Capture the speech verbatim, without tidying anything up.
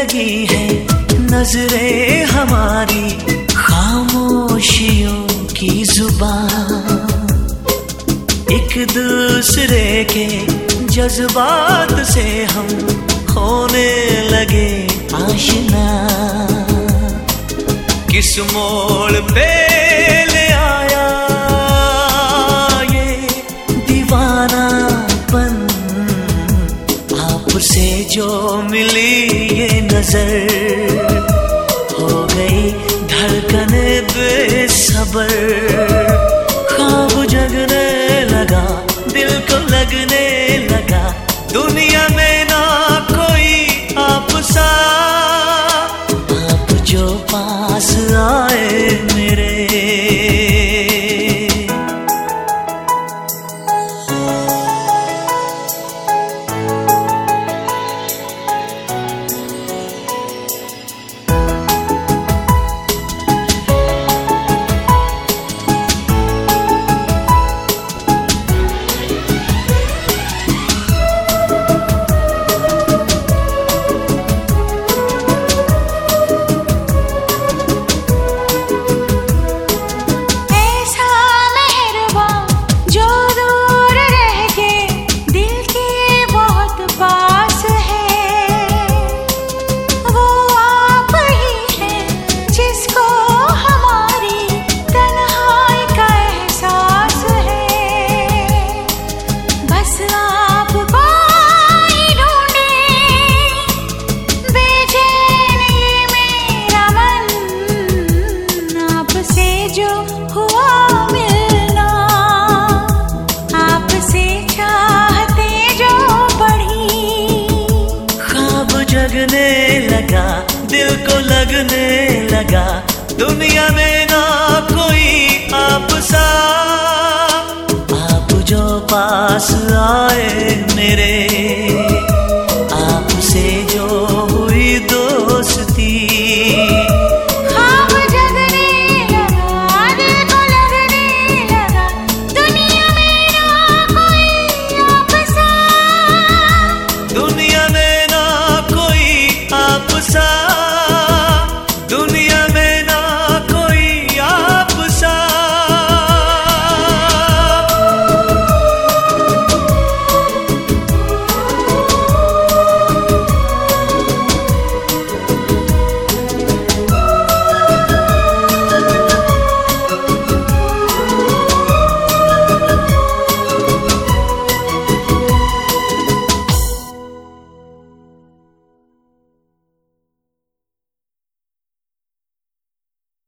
लगी है नजरें हमारी, खामोशियों की जुबान। एक दूसरे के जज्बात से हम होने लगे आशना। किस मोड़ पे ले आया ये दीवानापन, आपसे जो मिली ये नजर, हो गई धड़कन बेसबर। ख्वाब जगने लगा, दिल को लगने लगा, दुनिया में ना कोई आप सा। आप जो पास आए मेरे, लगने लगा, दिल को लगने लगा, दुनिया में ना कोई आप सा। आप जो पास आए मेरे।